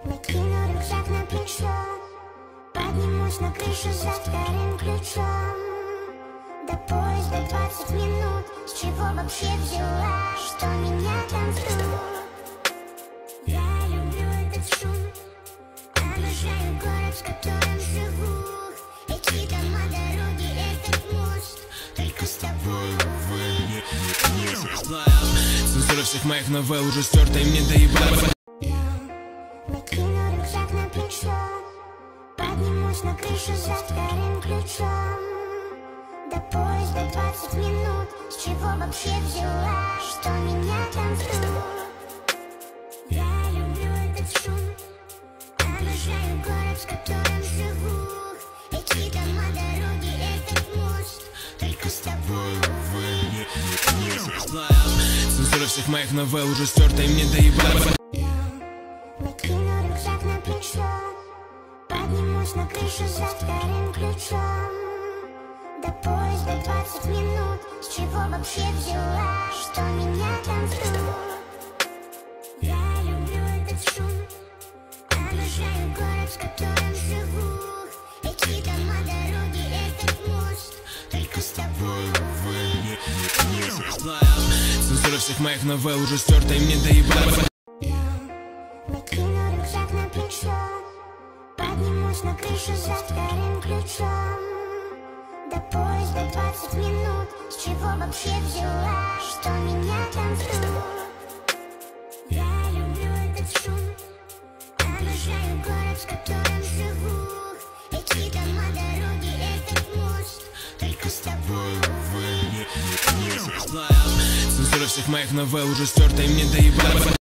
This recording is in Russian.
Накину рюкзак на плечо, поднимусь на крышу за вторым ключом. До поезда 20 минут, с чего вообще взяла, что меня там ждут? Я люблю этот шум, обожаю город, в котором живу. Эти дома, дороги, этот мост, только с тобой, увы, не Цензура всех моих новелл уже стерта, и мне доебать. Накину рюкзак на плечо, поднимусь на крышу за вторым ключом. До поезда 20 минут, с чего вообще взяла, что меня там ждут? Я люблю этот шум, обожаю город, в котором живу. Эти дома, дороги, этот мост, только с тобой, увы, Цензура всех моих новелл уже стерта, и мне доебать. Накину рюкзак на плечо, поднимусь на крышу за вторым ключом. До поезда 20 минут, с чего вообще взяла, что меня там ждут? Я люблю этот шум, обожаю город, в котором живу. Эти дома, дороги, этот мост, только с тобой, увы, Цензура всех моих новелл уже стерта, и мне доебать. Накину рюкзак на плечо, поднимусь на крышу за вторым ключом. До поезда 20 минут, с чего вообще взяла, что меня там ждут? Я люблю этот шум, обожаю город, в котором живу. Эти дома, дороги, этот мост, только с тобой, увы, Цензура всех моих новелл уже стерта, и мне доебать.